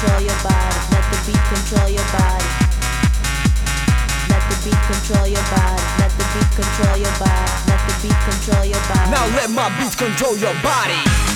control your body. Let the beat control your body. Let the beat control your body. Let the beat control your body. Let the beat control your body. Now let my beat control your body.